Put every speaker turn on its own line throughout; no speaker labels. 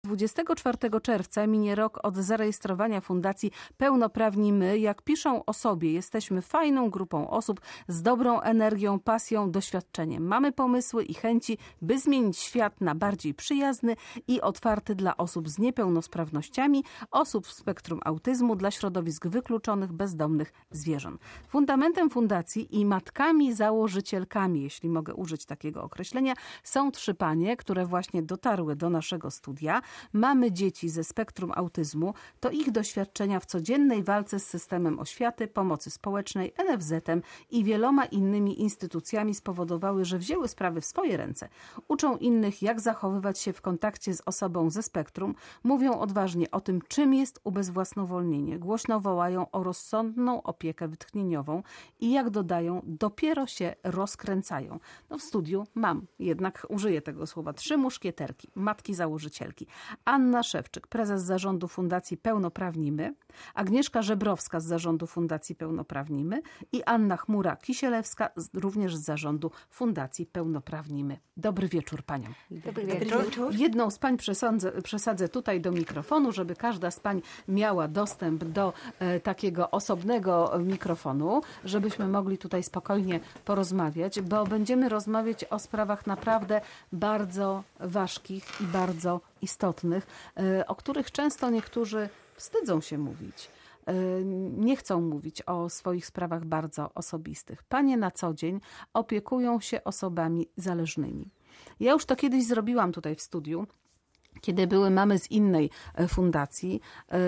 24 czerwca minie rok od zarejestrowania Fundacji Pełnoprawni My. Jak piszą o sobie, jesteśmy fajną grupą osób z dobrą energią, pasją, doświadczeniem. Mamy pomysły i chęci, by zmienić świat na bardziej przyjazny i otwarty dla osób z niepełnosprawnościami, osób w spektrum autyzmu, dla środowisk wykluczonych, bezdomnych, zwierząt. Fundamentem fundacji i matkami założycielkami, jeśli mogę użyć takiego określenia, są 3 panie, które właśnie dotarły do naszego studia. Mamy dzieci ze spektrum autyzmu. To ich doświadczenia w codziennej walce z systemem oświaty, pomocy społecznej, NFZ-em i wieloma innymi instytucjami spowodowały, że wzięły sprawy w swoje ręce. Uczą innych, jak zachowywać się w kontakcie z osobą ze spektrum. Mówią odważnie o tym, czym jest ubezwłasnowolnienie. Głośno wołają o rozsądną opiekę wytchnieniową i jak dodają, dopiero się rozkręcają. No w studiu mam, jednak użyję tego słowa, 3 muszkieterki, matki założycielki. Anna Szewczyk, prezes zarządu Fundacji Pełnoprawni My, Agnieszka Żebrowska z zarządu Fundacji Pełnoprawni My i Anna Chmura-Kisielewska, również z zarządu Fundacji Pełnoprawni My. Dobry wieczór paniom.
Dobry wieczór.
Jedną z pań przesadzę tutaj do mikrofonu, żeby każda z pań miała dostęp do takiego osobnego mikrofonu, żebyśmy mogli tutaj spokojnie porozmawiać, bo będziemy rozmawiać o sprawach naprawdę bardzo ważkich i bardzo istotnych, o których często niektórzy wstydzą się mówić. Nie chcą mówić o swoich sprawach bardzo osobistych. Panie na co dzień opiekują się osobami zależnymi. Ja już to kiedyś zrobiłam tutaj w studiu, kiedy były mamy z innej fundacji,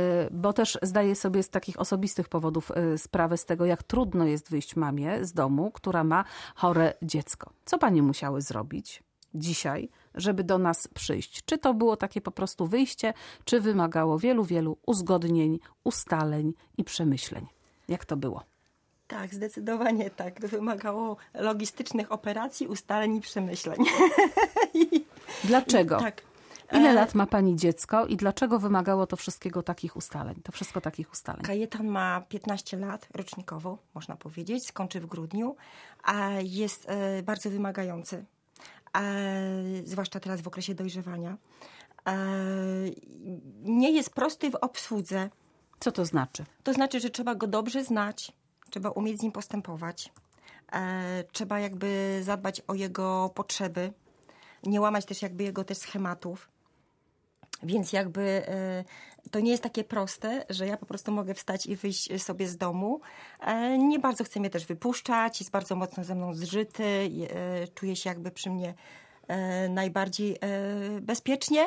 bo też zdaję sobie z takich osobistych powodów sprawę z tego, jak trudno jest wyjść mamie z domu, która ma chore dziecko. Co panie musiały zrobić dzisiaj, żeby do nas przyjść? Czy to było takie po prostu wyjście, czy wymagało wielu uzgodnień, ustaleń i przemyśleń? Jak to było?
Tak, zdecydowanie tak. To wymagało logistycznych operacji, ustaleń i przemyśleń.
Dlaczego?
Tak.
Ile lat ma pani dziecko i dlaczego wymagało to wszystkiego takich ustaleń? To wszystko takich ustaleń.
Kajetan ma 15 lat, rocznikowo, można powiedzieć, skończy w grudniu, a jest bardzo wymagający. Zwłaszcza teraz w okresie dojrzewania. Nie jest prosty w obsłudze.
Co to znaczy?
To znaczy, że trzeba go dobrze znać, trzeba umieć z nim postępować, trzeba jakby zadbać o jego potrzeby, nie łamać też jakby jego też schematów. Więc jakby to nie jest takie proste, że ja po prostu mogę wstać i wyjść sobie z domu. Nie bardzo chce mnie też wypuszczać, jest bardzo mocno ze mną zżyty, czuje się jakby przy mnie najbardziej bezpiecznie.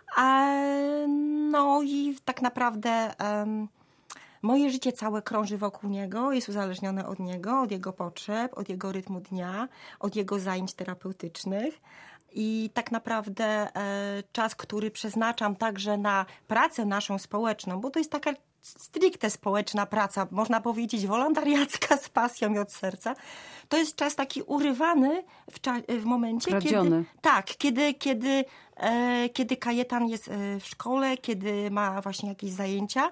No i tak naprawdę moje życie całe krąży wokół niego, jest uzależnione od niego, od jego potrzeb, od jego rytmu dnia, od jego zajęć terapeutycznych. I tak naprawdę czas, który przeznaczam także na pracę naszą społeczną, bo to jest taka stricte społeczna praca, można powiedzieć wolontariacka z pasją i od serca, to jest czas taki urywany w momencie,
kradziony.
Kiedy Kajetan jest w szkole, kiedy ma właśnie jakieś zajęcia.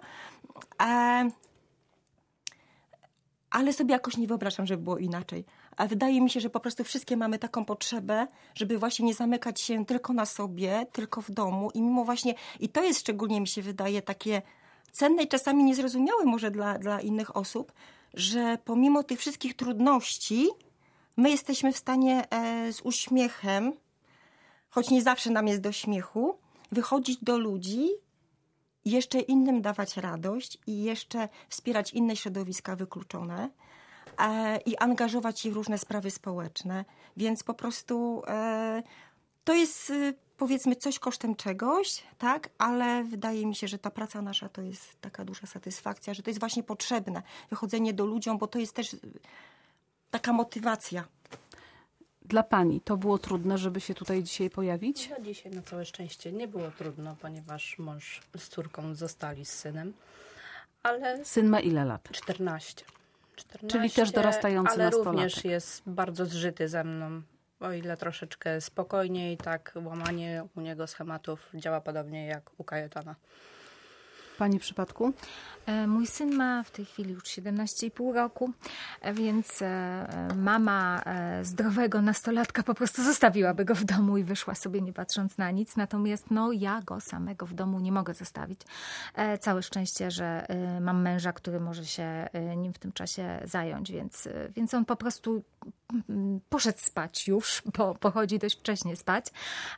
Ale sobie jakoś nie wyobrażam, żeby było inaczej. A wydaje mi się, że po prostu wszystkie mamy taką potrzebę, żeby właśnie nie zamykać się tylko na sobie, tylko w domu. I mimo właśnie, i to jest szczególnie, mi się wydaje, takie cenne i czasami niezrozumiałe może dla innych osób, że pomimo tych wszystkich trudności, my jesteśmy w stanie z uśmiechem, choć nie zawsze nam jest do śmiechu, wychodzić do ludzi, jeszcze innym dawać radość i jeszcze wspierać inne środowiska wykluczone i angażować się w różne sprawy społeczne. Więc po prostu to jest powiedzmy coś kosztem czegoś, tak? Ale wydaje mi się, że ta praca nasza to jest taka duża satysfakcja, że to jest właśnie potrzebne, wychodzenie do ludziom, bo to jest też taka motywacja.
Dla pani to było trudne, żeby się tutaj dzisiaj pojawić?
No, dzisiaj na całe szczęście nie było trudno, ponieważ mąż z córką zostali z synem. Ale
Syn ma ile lat?
14.
Czyli też dorastający
ale
nastolatek.
również jest bardzo zżyty ze mną. O ile troszeczkę spokojniej, tak łamanie u niego schematów działa podobnie jak u Kajetana.
W pani przypadku?
Mój syn ma w tej chwili już 17,5 roku, więc mama zdrowego nastolatka po prostu zostawiłaby go w domu i wyszła sobie nie patrząc na nic. Natomiast ja go samego w domu nie mogę zostawić. Całe szczęście, że mam męża, który może się nim w tym czasie zająć, więc on po prostu poszedł spać już, bo pochodzi dość wcześnie spać.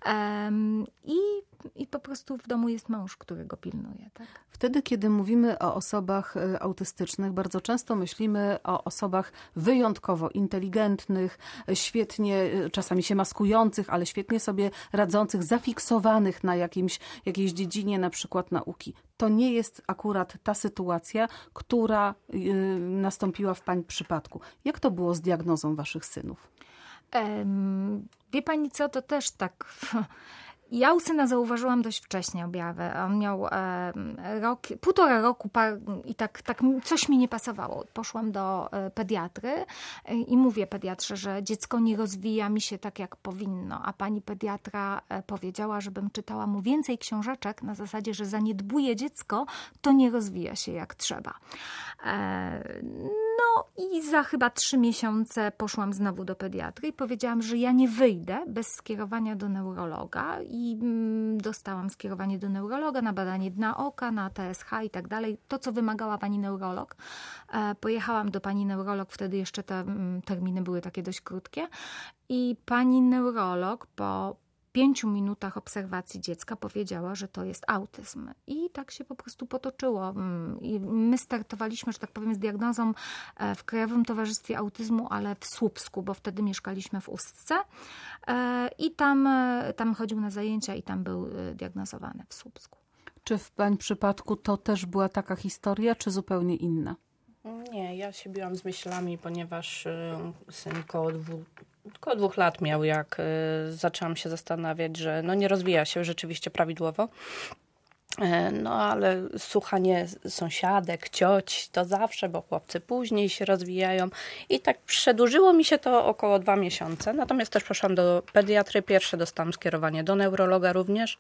I po prostu w domu jest mąż, który go pilnuje. Tak?
Wtedy, kiedy mówimy o osobach autystycznych, bardzo często myślimy o osobach wyjątkowo inteligentnych, świetnie, czasami się maskujących, ale świetnie sobie radzących, zafiksowanych na jakiejś dziedzinie, na przykład nauki. To nie jest akurat ta sytuacja, która nastąpiła w pani przypadku. Jak to było z diagnozą waszych synów?
Wie pani co, to też tak... Ja u syna zauważyłam dość wcześnie objawy. On miał półtora roku i tak coś mi nie pasowało. Poszłam do pediatry i mówię pediatrze, że dziecko nie rozwija mi się tak, jak powinno. A pani pediatra powiedziała, żebym czytała mu więcej książeczek na zasadzie, że zaniedbuje dziecko, to nie rozwija się jak trzeba. I za chyba 3 miesiące poszłam znowu do pediatry i powiedziałam, że ja nie wyjdę bez skierowania do neurologa i dostałam skierowanie do neurologa na badanie dna oka, na TSH i tak dalej. To, co wymagała pani neurolog. Pojechałam do pani neurolog, wtedy jeszcze te terminy były takie dość krótkie i pani neurolog po 5 minutach obserwacji dziecka powiedziała, że to jest autyzm. I tak się po prostu potoczyło. I my startowaliśmy, że tak powiem, z diagnozą w Krajowym Towarzystwie Autyzmu, ale w Słupsku, bo wtedy mieszkaliśmy w Ustce. I tam chodził na zajęcia i tam był diagnozowany w Słupsku.
Czy w pani przypadku to też była taka historia, czy zupełnie inna?
Nie, ja się biłam z myślami, ponieważ syn koło 2 lat miał, jak zaczęłam się zastanawiać, że nie rozwija się rzeczywiście prawidłowo. Ale słuchanie sąsiadek, cioć, to zawsze, bo chłopcy później się rozwijają. I tak przedłużyło mi się to około 2 miesiące. Natomiast też poszłam do pediatry. Pierwsze dostałam skierowanie do neurologa również.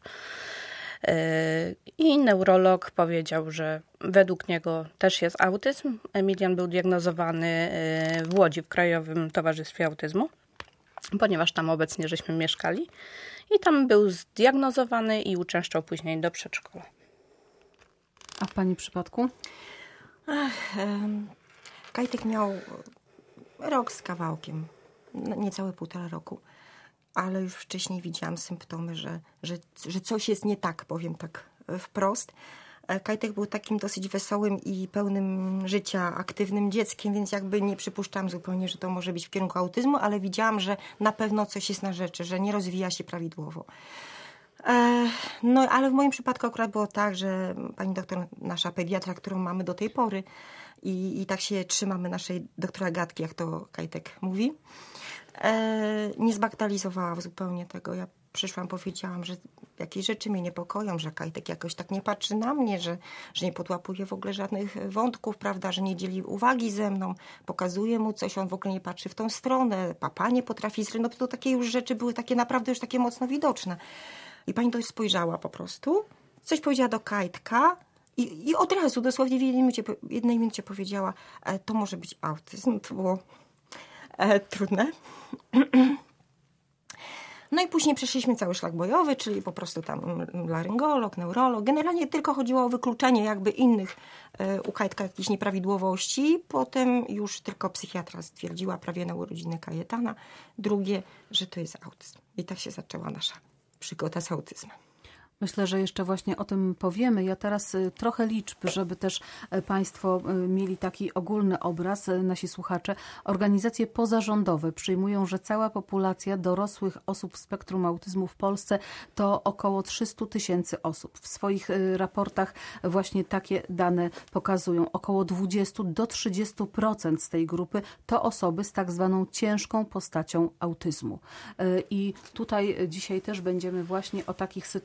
I neurolog powiedział, że według niego też jest autyzm. Emilian był diagnozowany w Łodzi w Krajowym Towarzystwie Autyzmu, ponieważ tam obecnie żeśmy mieszkali. I tam był zdiagnozowany i uczęszczał później do przedszkola.
A w pani przypadku?
Kajtek miał rok z kawałkiem, niecałe 1,5 roku. Ale już wcześniej widziałam symptomy, że coś jest nie tak, powiem tak wprost. Kajtek był takim dosyć wesołym i pełnym życia, aktywnym dzieckiem, więc jakby nie przypuszczałam zupełnie, że to może być w kierunku autyzmu, ale widziałam, że na pewno coś jest na rzeczy, że nie rozwija się prawidłowo. Ale w moim przypadku akurat było tak, że pani doktor, nasza pediatra, którą mamy do tej pory i tak się trzymamy naszej doktora Agatki, jak to Kajtek mówi, nie zbagatelizowała zupełnie tego. Ja przyszłam, powiedziałam, że jakieś rzeczy mnie niepokoją, że Kajtek jakoś tak nie patrzy na mnie, że nie podłapuje w ogóle żadnych wątków, prawda, że nie dzieli uwagi ze mną, pokazuje mu coś, on w ogóle nie patrzy w tą stronę, papa nie potrafi to takie już rzeczy były takie naprawdę już takie mocno widoczne. I pani to spojrzała po prostu, coś powiedziała do Kajtka i od razu, dosłownie w jednej minucie powiedziała, to może być autyzm. To było trudne. No i później przeszliśmy cały szlak bojowy, czyli po prostu tam laryngolog, neurolog. Generalnie tylko chodziło o wykluczenie jakby innych u Kajtka jakichś nieprawidłowości. Potem już tylko psychiatra stwierdziła prawie na urodziny Kajetana. Drugie, że to jest autyzm. I tak się zaczęła nasza przygoda z autyzmem.
Myślę, że jeszcze właśnie o tym powiemy. Ja teraz trochę liczb, żeby też państwo mieli taki ogólny obraz, nasi słuchacze. Organizacje pozarządowe przyjmują, że cała populacja dorosłych osób w spektrum autyzmu w Polsce to około 300 000 osób. W swoich raportach właśnie takie dane pokazują. Około 20 do 30% z tej grupy to osoby z tak zwaną ciężką postacią autyzmu. I tutaj dzisiaj też będziemy właśnie o takich sytuacjach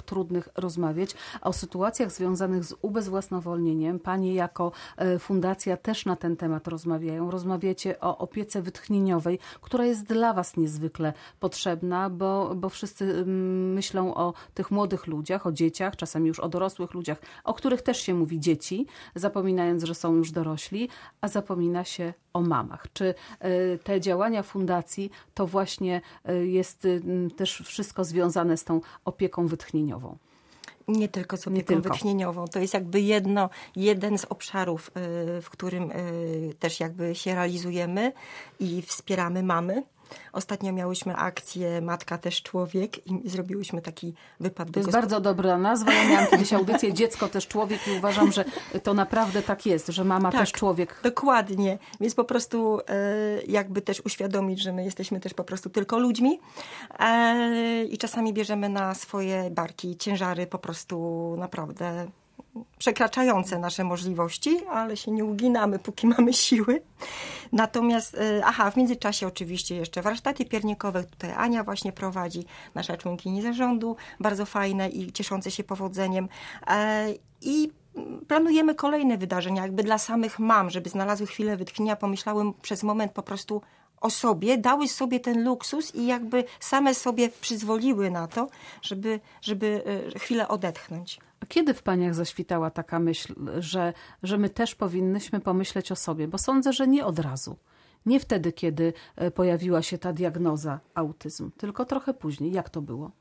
sytuacjach trudnych rozmawiać, a o sytuacjach związanych z ubezwłasnowolnieniem panie jako fundacja też na ten temat rozmawiają. Rozmawiacie o opiece wytchnieniowej, która jest dla was niezwykle potrzebna, bo wszyscy myślą o tych młodych ludziach, o dzieciach, czasami już o dorosłych ludziach, o których też się mówi dzieci, zapominając, że są już dorośli, a zapomina się o mamach. Czy te działania fundacji to właśnie jest też wszystko związane z tą opieką wytchnieniową?
Nie tylko z opieką wytchnieniową. To jest jakby jeden z obszarów, w którym też jakby się realizujemy i wspieramy mamy. Ostatnio miałyśmy akcję Matka też człowiek i zrobiłyśmy taki wypad.
To jest bardzo dobra nazwa. Ja miałam kiedyś audycję Dziecko też człowiek i uważam, że to naprawdę tak jest, że mama też człowiek.
Dokładnie. Więc po prostu jakby też uświadomić, że my jesteśmy też po prostu tylko ludźmi i czasami bierzemy na swoje barki ciężary po prostu naprawdę przekraczające nasze możliwości, ale się nie uginamy, póki mamy siły. Natomiast, w międzyczasie oczywiście jeszcze warsztaty piernikowe. Tutaj Ania właśnie prowadzi, nasza członkini zarządu, bardzo fajne i cieszące się powodzeniem. I planujemy kolejne wydarzenia, jakby dla samych mam, żeby znalazły chwilę wytchnienia, pomyślały przez moment po prostu o sobie, dały sobie ten luksus i jakby same sobie przyzwoliły na to, żeby chwilę odetchnąć.
A kiedy w paniach zaświtała taka myśl, że my też powinnyśmy pomyśleć o sobie? Bo sądzę, że nie od razu. Nie wtedy, kiedy pojawiła się ta diagnoza autyzm, tylko trochę później. Jak to było?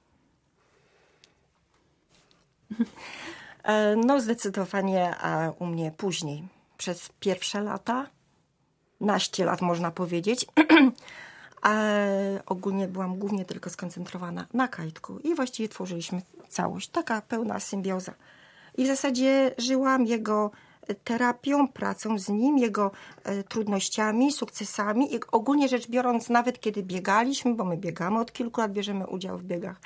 No zdecydowanie u mnie później. Przez pierwsze lata, naście lat można powiedzieć, ogólnie byłam głównie tylko skoncentrowana na Kajtku i właściwie tworzyliśmy całość, taka pełna symbioza. I w zasadzie żyłam jego terapią, pracą z nim, jego trudnościami, sukcesami i ogólnie rzecz biorąc, nawet kiedy biegaliśmy, bo my biegamy od kilku lat, bierzemy udział w biegach,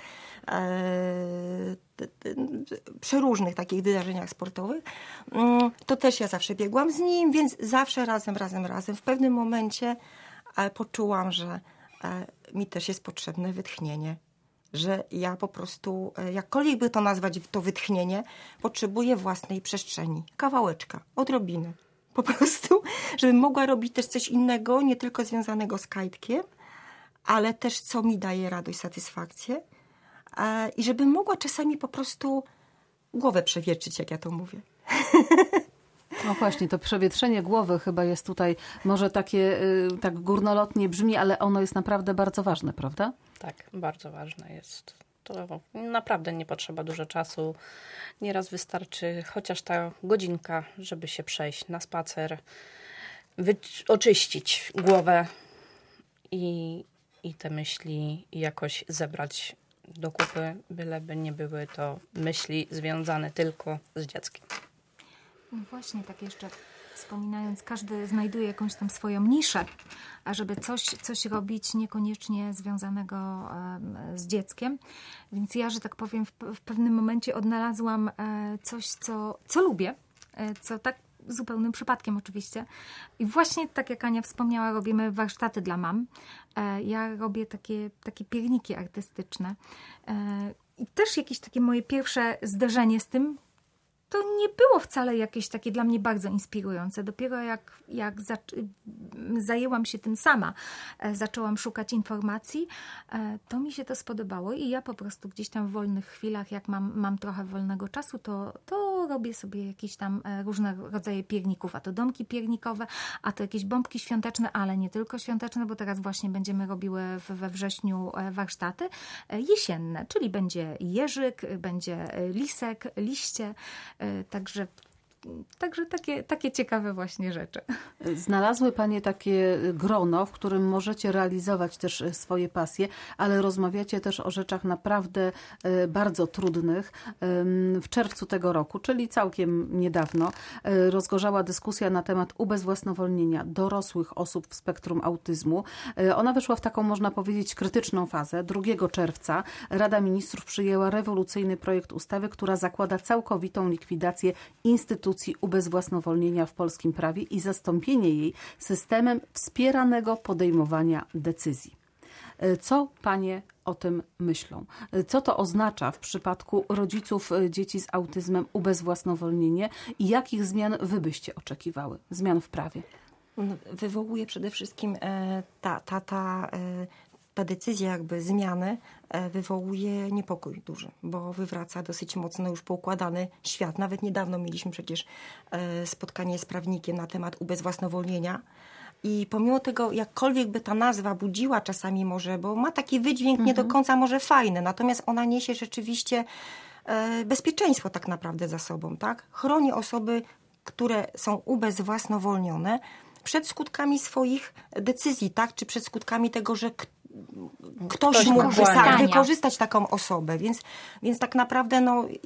przeróżnych takich wydarzeniach sportowych, to też ja zawsze biegłam z nim, więc zawsze razem. W pewnym momencie poczułam, że mi też jest potrzebne wytchnienie. Że ja po prostu, jakkolwiek by to nazwać, to wytchnienie, potrzebuję własnej przestrzeni. Kawałeczka, odrobiny. Po prostu, żebym mogła robić też coś innego, nie tylko związanego z kajtkiem, ale też co mi daje radość, satysfakcję. I żebym mogła czasami po prostu głowę przewietrzyć, jak ja to mówię.
No właśnie, to przewietrzenie głowy chyba jest tutaj, może takie tak górnolotnie brzmi, ale ono jest naprawdę bardzo ważne, prawda?
Tak, bardzo ważne jest. To naprawdę nie potrzeba dużo czasu. Nieraz wystarczy chociaż ta godzinka, żeby się przejść na spacer, oczyścić głowę i te myśli jakoś zebrać do kupy, byleby nie były to myśli związane tylko z dzieckiem.
No właśnie, tak jeszcze wspominając, każdy znajduje jakąś tam swoją niszę, a żeby coś robić niekoniecznie związanego z dzieckiem. Więc ja, że tak powiem, w pewnym momencie odnalazłam coś, co lubię, co tak zupełnym przypadkiem oczywiście. I właśnie tak jak Ania wspomniała, robimy warsztaty dla mam. Ja robię takie pierniki artystyczne. I też jakieś takie moje pierwsze zderzenie z tym, to nie było wcale jakieś takie dla mnie bardzo inspirujące. Dopiero jak zajęłam się tym sama, zaczęłam szukać informacji, to mi się to spodobało i ja po prostu gdzieś tam w wolnych chwilach, jak mam trochę wolnego czasu, to robię sobie jakieś tam różne rodzaje pierników, a to domki piernikowe, a to jakieś bombki świąteczne, ale nie tylko świąteczne, bo teraz właśnie będziemy robiły we wrześniu warsztaty jesienne, czyli będzie jeżyk, będzie lisek, liście, Także takie ciekawe właśnie rzeczy.
Znalazły panie takie grono, w którym możecie realizować też swoje pasje, ale rozmawiacie też o rzeczach naprawdę bardzo trudnych. W czerwcu tego roku, czyli całkiem niedawno, rozgorzała dyskusja na temat ubezwłasnowolnienia dorosłych osób w spektrum autyzmu. Ona weszła w taką, można powiedzieć, krytyczną fazę. 2 czerwca Rada Ministrów przyjęła rewolucyjny projekt ustawy, która zakłada całkowitą likwidację instytucji ubezwłasnowolnienia w polskim prawie i zastąpienie jej systemem wspieranego podejmowania decyzji. Co panie o tym myślą? Co to oznacza w przypadku rodziców dzieci z autyzmem ubezwłasnowolnienie i jakich zmian wy byście oczekiwały? Zmian w prawie?
Wywołuje przede wszystkim ta decyzja jakby zmiany wywołuje niepokój duży, bo wywraca dosyć mocno już poukładany świat. Nawet niedawno mieliśmy przecież spotkanie z prawnikiem na temat ubezwłasnowolnienia. I pomimo tego, jakkolwiek by ta nazwa budziła czasami może, bo ma taki wydźwięk nie do końca może fajny, natomiast ona niesie rzeczywiście bezpieczeństwo tak naprawdę za sobą, tak? Chroni osoby, które są ubezwłasnowolnione przed skutkami swoich decyzji, tak? Czy przed skutkami tego, że ktoś mógł wykorzystać taką osobę. Więc tak naprawdę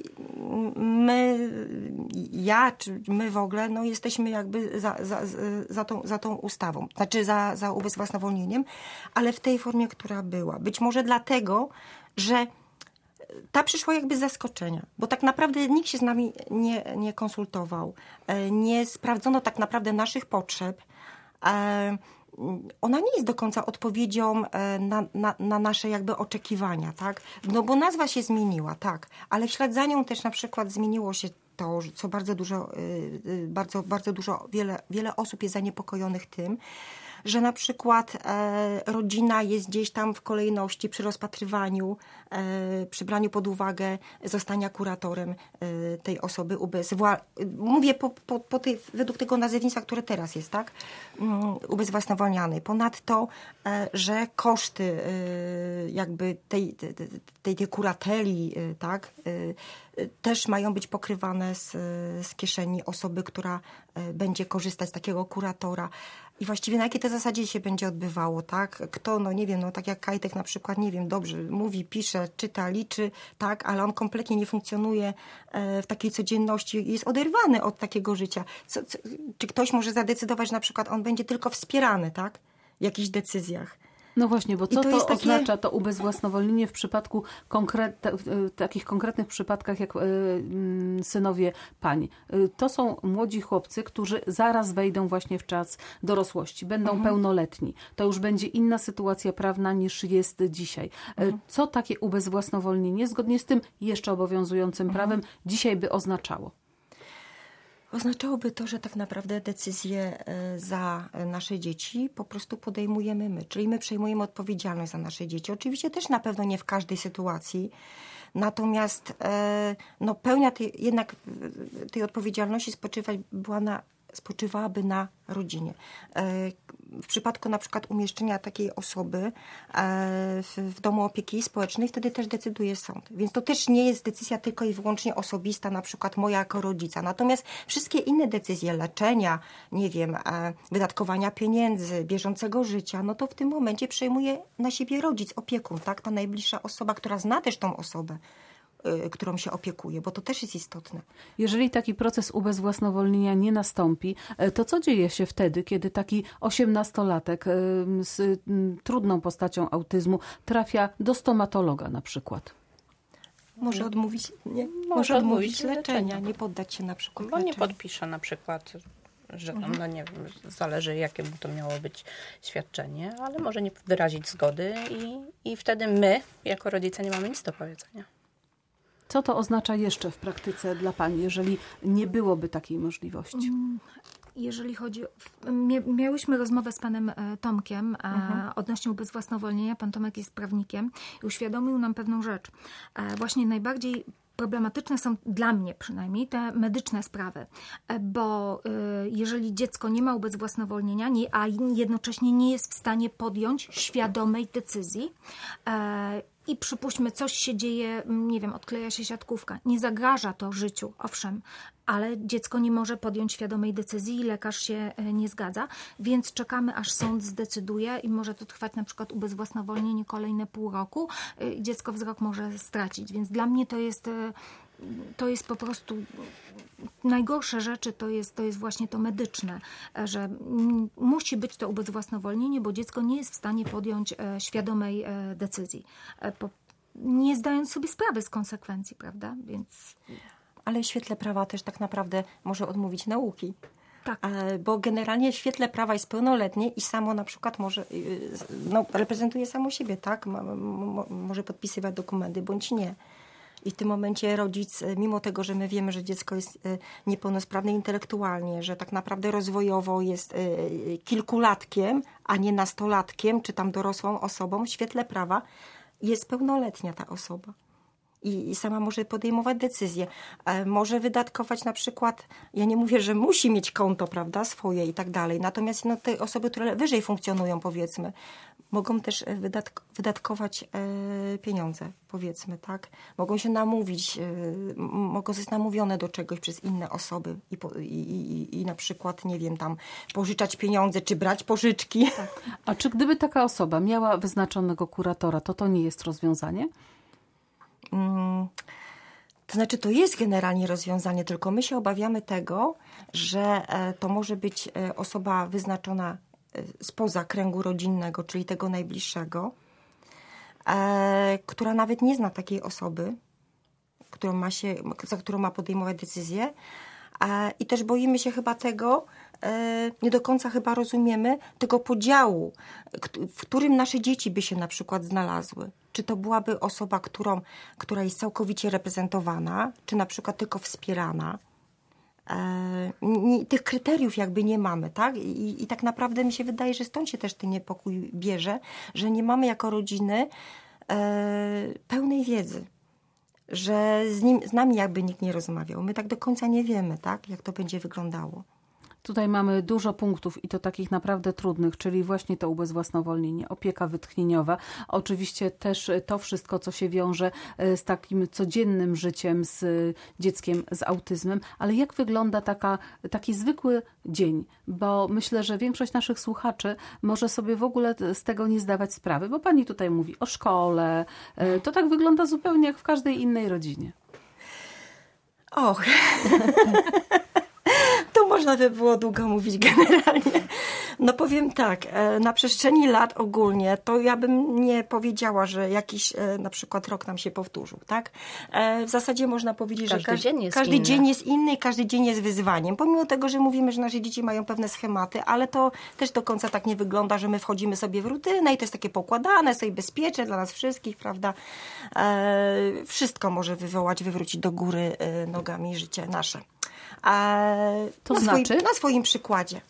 my w ogóle jesteśmy jakby za tą ustawą, znaczy za ubezwłasnowolnieniem, ale w tej formie, która była. Być może dlatego, że ta przyszła jakby z zaskoczenia, bo tak naprawdę nikt się z nami nie konsultował, nie sprawdzono tak naprawdę naszych potrzeb. Ona nie jest do końca odpowiedzią na nasze jakby oczekiwania, tak? No bo nazwa się zmieniła, tak, ale w ślad za nią też na przykład zmieniło się to, co bardzo dużo, wiele osób jest zaniepokojonych tym, że na przykład rodzina jest gdzieś tam w kolejności przy rozpatrywaniu, przy braniu pod uwagę zostania kuratorem tej osoby mówię według tego nazewnictwa, które teraz jest, tak? Ubezwłasnowolnianej. Ponadto, że koszty jakby tej kurateli, tak? Też mają być pokrywane z kieszeni osoby, która będzie korzystać z takiego kuratora. I właściwie na jakiej to zasadzie się będzie odbywało, tak? Kto, nie wiem, tak jak Kajtek na przykład, nie wiem, dobrze mówi, pisze, czyta, liczy, tak? Ale on kompletnie nie funkcjonuje w takiej codzienności, jest oderwany od takiego życia. Czy ktoś może zadecydować, na przykład on będzie tylko wspierany, tak? W jakichś decyzjach.
No właśnie, bo co to oznacza to ubezwłasnowolnienie w przypadku takich konkretnych przypadkach jak synowie pań? To są młodzi chłopcy, którzy zaraz wejdą właśnie w czas dorosłości, będą pełnoletni. To już będzie inna sytuacja prawna niż jest dzisiaj. Co takie ubezwłasnowolnienie zgodnie z tym jeszcze obowiązującym prawem dzisiaj by oznaczało?
Oznaczałoby to, że tak naprawdę decyzje za nasze dzieci po prostu podejmujemy my. Czyli my przejmujemy odpowiedzialność za nasze dzieci. Oczywiście też na pewno nie w każdej sytuacji. Natomiast pełnia tej odpowiedzialności spoczywałaby na rodzinie. W przypadku na przykład umieszczenia takiej osoby w domu opieki społecznej, wtedy też decyduje sąd. Więc to też nie jest decyzja tylko i wyłącznie osobista, na przykład moja jako rodzica. Natomiast wszystkie inne decyzje leczenia, nie wiem, wydatkowania pieniędzy, bieżącego życia, to w tym momencie przejmuje na siebie rodzic, opiekun, tak? Ta najbliższa osoba, która zna też tą osobę, którą się opiekuje, bo to też jest istotne.
Jeżeli taki proces ubezwłasnowolnienia nie nastąpi, to co dzieje się wtedy, kiedy taki 18-latek z trudną postacią autyzmu trafia do stomatologa na przykład?
Może odmówić, może odmówić leczenia, nie poddać się na przykład
leczeniu. Nie podpisze na przykład, że tam, nie wiem, zależy jakie mu to miało być świadczenie, ale może nie wyrazić zgody i wtedy my, jako rodzice, nie mamy nic do powiedzenia.
Co to oznacza jeszcze w praktyce dla pani, jeżeli nie byłoby takiej możliwości?
Jeżeli chodzi... Miałyśmy rozmowę z panem Tomkiem odnośnie ubezwłasnowolnienia. Pan Tomek jest prawnikiem i uświadomił nam pewną rzecz. Właśnie najbardziej problematyczne są dla mnie przynajmniej te medyczne sprawy, bo jeżeli dziecko nie ma ubezwłasnowolnienia, a jednocześnie nie jest w stanie podjąć świadomej decyzji, i przypuśćmy, coś się dzieje, nie wiem, odkleja się siatkówka. Nie zagraża to życiu, owszem, ale dziecko nie może podjąć świadomej decyzji i lekarz się nie zgadza, więc czekamy, aż sąd zdecyduje i może to trwać na przykład ubezwłasnowolnienie kolejne pół roku i dziecko wzrok może stracić. Więc dla mnie to jest po prostu najgorsze rzeczy, to jest właśnie to medyczne, że musi być to ubezwłasnowolnienie, bo dziecko nie jest w stanie podjąć świadomej decyzji, nie zdając sobie sprawy z konsekwencji, prawda? Więc...
Ale w świetle prawa też tak naprawdę może odmówić nauki.
Tak.
Bo generalnie w świetle prawa jest pełnoletnie i samo na przykład może, reprezentuje samo siebie, tak? Może podpisywać dokumenty, bądź nie. I w tym momencie rodzic, mimo tego, że my wiemy, że dziecko jest niepełnosprawne intelektualnie, że tak naprawdę rozwojowo jest kilkulatkiem, a nie nastolatkiem, czy tam dorosłą osobą, w świetle prawa jest pełnoletnia ta osoba. I sama może podejmować decyzje. Może wydatkować na przykład, ja nie mówię, że musi mieć konto, prawda, swoje i tak dalej. Natomiast te osoby, które wyżej funkcjonują, powiedzmy, mogą też wydatkować pieniądze, powiedzmy, tak. Mogą się namówić, mogą zostać namówione do czegoś przez inne osoby i na przykład, nie wiem, tam pożyczać pieniądze, czy brać pożyczki. Tak.
A czy gdyby taka osoba miała wyznaczonego kuratora, to nie jest rozwiązanie?
To znaczy, to jest generalnie rozwiązanie, tylko my się obawiamy tego, że to może być osoba wyznaczona spoza kręgu rodzinnego, czyli tego najbliższego, która nawet nie zna takiej osoby, za którą ma podejmować decyzję. I też boimy się chyba tego, nie do końca chyba rozumiemy tego podziału, w którym nasze dzieci by się na przykład znalazły. Czy to byłaby osoba, która jest całkowicie reprezentowana, czy na przykład tylko wspierana. Tych kryteriów jakby nie mamy, tak? I tak naprawdę mi się wydaje, że stąd się też ten niepokój bierze, że nie mamy jako rodziny pełnej wiedzy. Że z nami jakby nikt nie rozmawiał. My tak do końca nie wiemy, tak, jak to będzie wyglądało.
Tutaj mamy dużo punktów i to takich naprawdę trudnych, czyli właśnie to ubezwłasnowolnienie, opieka wytchnieniowa. Oczywiście też to wszystko, co się wiąże z takim codziennym życiem z dzieckiem z autyzmem. Ale jak wygląda taki zwykły dzień? Bo myślę, że większość naszych słuchaczy może sobie w ogóle z tego nie zdawać sprawy, bo pani tutaj mówi o szkole. To tak wygląda zupełnie jak w każdej innej rodzinie.
Och... To można by było długo mówić generalnie. No powiem tak, na przestrzeni lat ogólnie to ja bym nie powiedziała, że jakiś na przykład rok nam się powtórzył, tak? W zasadzie można powiedzieć, że każdy dzień jest inny i każdy dzień jest wyzwaniem. Pomimo tego, że mówimy, że nasze dzieci mają pewne schematy, ale to też do końca tak nie wygląda, że my wchodzimy sobie w rutynę i to jest takie pokładane, sobie bezpieczne dla nas wszystkich, prawda? Wszystko może wywrócić do góry nogami życie nasze. Na swoim przykładzie.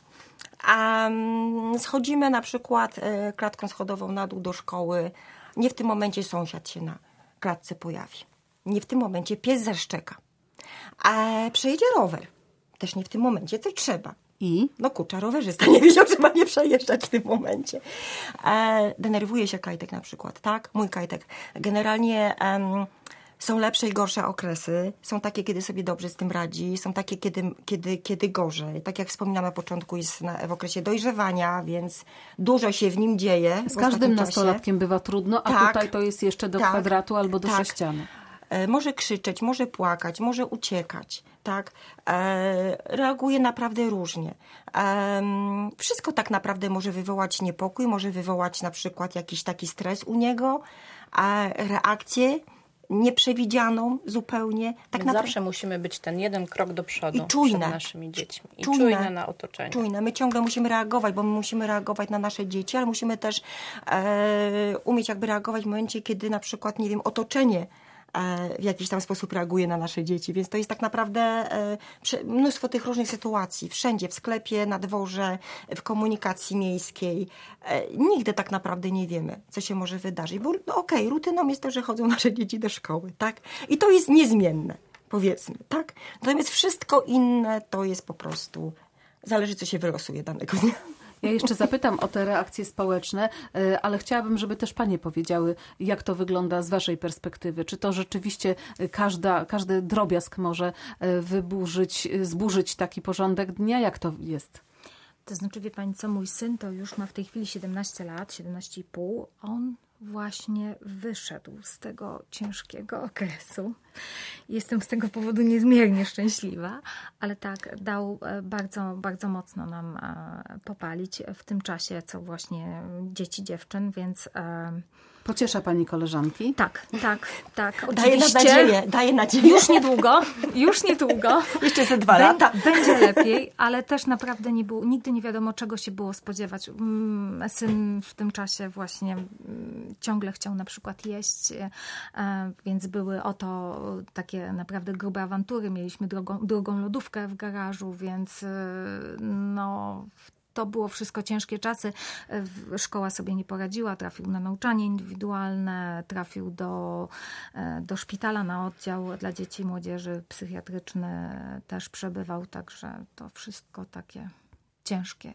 Schodzimy na przykład klatką schodową na dół do szkoły. Nie w tym momencie sąsiad się na klatce pojawi. Nie w tym momencie pies zaszczeka. Przejedzie rower. Też nie w tym momencie, co trzeba.
I?
No kurczę, rowerzysta nie wiedział, że ma nie przejeżdżać w tym momencie. Denerwuje się Kajtek na przykład, tak? Mój Kajtek. Generalnie... Są lepsze i gorsze okresy. Są takie, kiedy sobie dobrze z tym radzi. Są takie, kiedy gorzej. Tak jak wspominałam na początku, jest w okresie dojrzewania, więc dużo się w nim dzieje.
Z każdym nastolatkiem bywa trudno, a
tak,
tutaj to jest jeszcze do kwadratu albo do sześcianu.
Może krzyczeć, może płakać, może uciekać. Tak? Reaguje naprawdę różnie. Wszystko tak naprawdę może wywołać niepokój, może wywołać na przykład jakiś taki stres u niego, reakcję nieprzewidzianą zupełnie.
Tak zawsze musimy być ten jeden krok do przodu
i czujne,
przed naszymi dziećmi. I czujne na otoczenie.
Czujne. My ciągle musimy reagować, bo my musimy reagować na nasze dzieci, ale musimy też umieć jakby reagować w momencie, kiedy na przykład, nie wiem, otoczenie w jakiś tam sposób reaguje na nasze dzieci. Więc to jest tak naprawdę mnóstwo tych różnych sytuacji. Wszędzie, w sklepie, na dworze, w komunikacji miejskiej. Nigdy tak naprawdę nie wiemy, co się może wydarzyć. Bo rutyną jest to, że chodzą nasze dzieci do szkoły, tak? I to jest niezmienne, powiedzmy, tak? Natomiast wszystko inne to jest po prostu... Zależy, co się wylosuje danego dnia.
Ja jeszcze zapytam o te reakcje społeczne, ale chciałabym, żeby też panie powiedziały, jak to wygląda z waszej perspektywy. Czy to rzeczywiście każdy drobiazg może zburzyć taki porządek dnia? Jak to jest?
To znaczy, wie pani co, mój syn to już ma w tej chwili 17 lat, 17,5. On właśnie wyszedł z tego ciężkiego okresu. Jestem z tego powodu niezmiernie szczęśliwa, ale tak, dał bardzo, bardzo mocno nam popalić w tym czasie, co właśnie dzieci, dziewczyn, więc...
Pociesza pani koleżanki?
Tak.
Daje nadzieję.
Już niedługo.
Jeszcze ze 2 lata.
Będzie lepiej, ale też naprawdę nigdy nie wiadomo, czego się było spodziewać. Syn w tym czasie właśnie ciągle chciał na przykład jeść, więc były oto takie naprawdę grube awantury. Mieliśmy drugą lodówkę w garażu, więc to było wszystko ciężkie czasy. Szkoła sobie nie poradziła, trafił na nauczanie indywidualne, trafił do szpitala na oddział dla dzieci i młodzieży psychiatryczny też przebywał, także to wszystko takie ciężkie.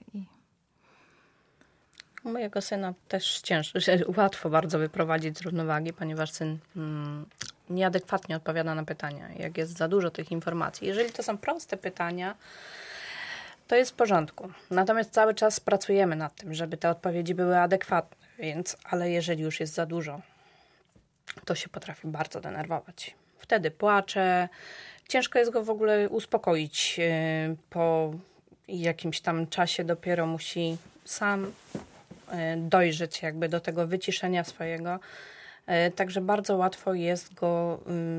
U mojego syna też łatwo bardzo wyprowadzić z równowagi, ponieważ syn nieadekwatnie odpowiada na pytania, jak jest za dużo tych informacji. Jeżeli to są proste pytania, to jest w porządku. Natomiast cały czas pracujemy nad tym, żeby te odpowiedzi były adekwatne, ale jeżeli już jest za dużo, to się potrafi bardzo denerwować. Wtedy płacze, ciężko jest go w ogóle uspokoić. Po jakimś tam czasie dopiero musi sam dojrzeć jakby do tego wyciszenia swojego. Także bardzo łatwo jest go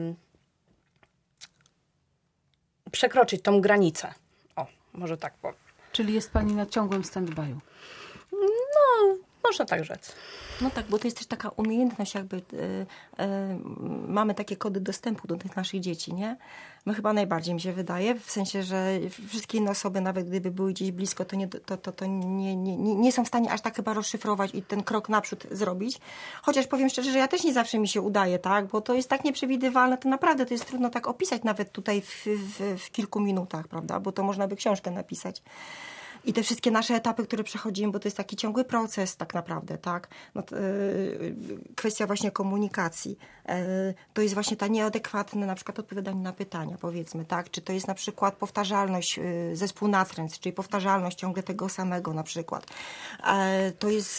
przekroczyć tą granicę. Może tak powiem.
Czyli jest pani na ciągłym stand-by'u?
No, można tak rzec.
No tak, bo to jest też taka umiejętność jakby, mamy takie kody dostępu do tych naszych dzieci, nie? My chyba najbardziej, mi się wydaje, w sensie, że wszystkie inne osoby, nawet gdyby były gdzieś blisko, to nie są w stanie aż tak chyba rozszyfrować i ten krok naprzód zrobić. Chociaż powiem szczerze, że ja też nie zawsze mi się udaje, tak? Bo to jest tak nieprzewidywalne, to naprawdę to jest trudno tak opisać nawet tutaj w kilku minutach, prawda? Bo to można by książkę napisać. I te wszystkie nasze etapy, które przechodzimy, bo to jest taki ciągły proces tak naprawdę, tak? Kwestia właśnie komunikacji. To jest właśnie ta nieadekwatne na przykład odpowiadanie na pytania, powiedzmy, tak? Czy to jest na przykład powtarzalność, zespół natręt, czyli powtarzalność ciągle tego samego na przykład. To jest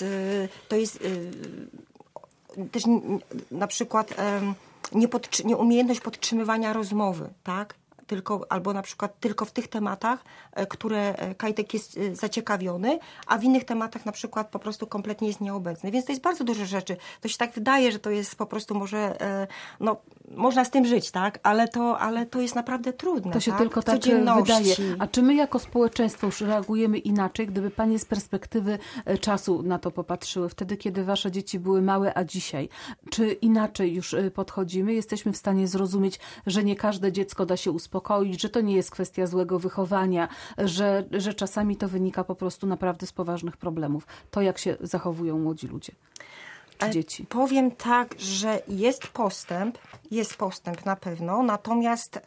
też na przykład nieumiejętność podtrzymywania rozmowy, tak? Albo na przykład tylko w tych tematach, które Kajtek jest zaciekawiony, a w innych tematach na przykład po prostu kompletnie jest nieobecny. Więc to jest bardzo dużo rzeczy. To się tak wydaje, że to jest po prostu może, można z tym żyć, tak? Ale to jest naprawdę trudne.
To się
tak?
tylko tak wydaje. A czy my jako społeczeństwo już reagujemy inaczej, gdyby panie z perspektywy czasu na to popatrzyły, wtedy kiedy wasze dzieci były małe, a dzisiaj? Czy inaczej już podchodzimy? Jesteśmy w stanie zrozumieć, że nie każde dziecko da się uspokoić, że to nie jest kwestia złego wychowania, że czasami to wynika po prostu naprawdę z poważnych problemów. To, jak się zachowują młodzi ludzie czy dzieci.
Powiem tak, że jest postęp na pewno, natomiast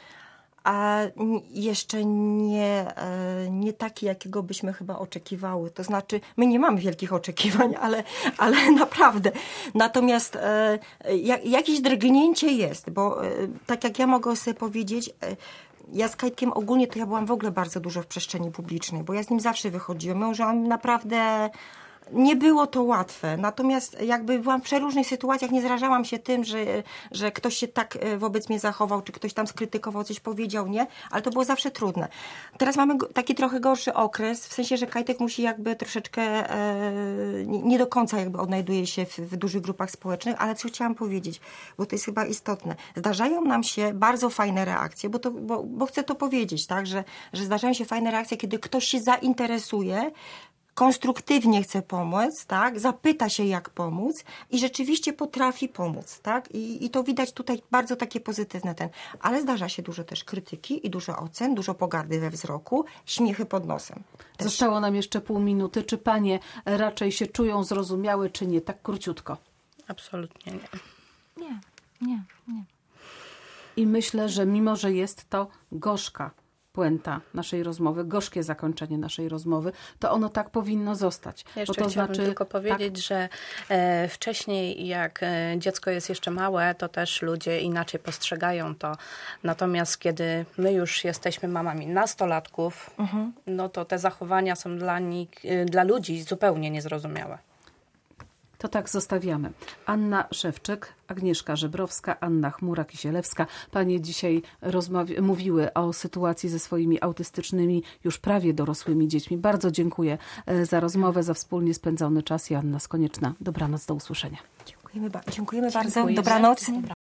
jeszcze nie taki, jakiego byśmy chyba oczekiwały. To znaczy, my nie mamy wielkich oczekiwań, ale naprawdę. Natomiast jakieś drgnięcie jest, bo tak jak ja mogę sobie powiedzieć, ja z Kajtkiem ogólnie to ja byłam w ogóle bardzo dużo w przestrzeni publicznej, bo ja z nim zawsze wychodziłam. Że on naprawdę... Nie było to łatwe, natomiast jakby byłam w przeróżnych sytuacjach, nie zrażałam się tym, że ktoś się tak wobec mnie zachował, czy ktoś tam skrytykował, coś powiedział, nie? Ale to było zawsze trudne. Teraz mamy taki trochę gorszy okres, w sensie, że Kajtek musi jakby troszeczkę, nie do końca jakby odnajduje się w dużych grupach społecznych, ale co chciałam powiedzieć, bo to jest chyba istotne. Zdarzają nam się bardzo fajne reakcje, bo chcę to powiedzieć, tak, że zdarzają się fajne reakcje, kiedy ktoś się zainteresuje, konstruktywnie chce pomóc, tak? Zapyta się, jak pomóc i rzeczywiście potrafi pomóc, tak? I to widać tutaj bardzo takie pozytywne ale zdarza się dużo też krytyki i dużo ocen, dużo pogardy we wzroku, śmiechy pod nosem. Też.
Zostało nam jeszcze pół minuty. Czy panie raczej się czują zrozumiałe, czy nie? Tak króciutko.
Absolutnie nie.
Nie.
I myślę, że mimo, że jest to gorzka puenta naszej rozmowy, gorzkie zakończenie naszej rozmowy, to ono tak powinno zostać.
Jeszcze
to
chciałabym tylko powiedzieć, że wcześniej jak dziecko jest jeszcze małe, to też ludzie inaczej postrzegają to. Natomiast kiedy my już jesteśmy mamami nastolatków, no to te zachowania są dla ludzi zupełnie niezrozumiałe.
To tak zostawiamy. Anna Szewczyk, Agnieszka Żebrowska, Anna Chmura-Kisielewska. Panie dzisiaj mówiły o sytuacji ze swoimi autystycznymi, już prawie dorosłymi dziećmi. Bardzo dziękuję za rozmowę, za wspólnie spędzony czas. Joanna Skonieczna. Dobranoc, do usłyszenia.
Dziękujemy bardzo. Dobranoc.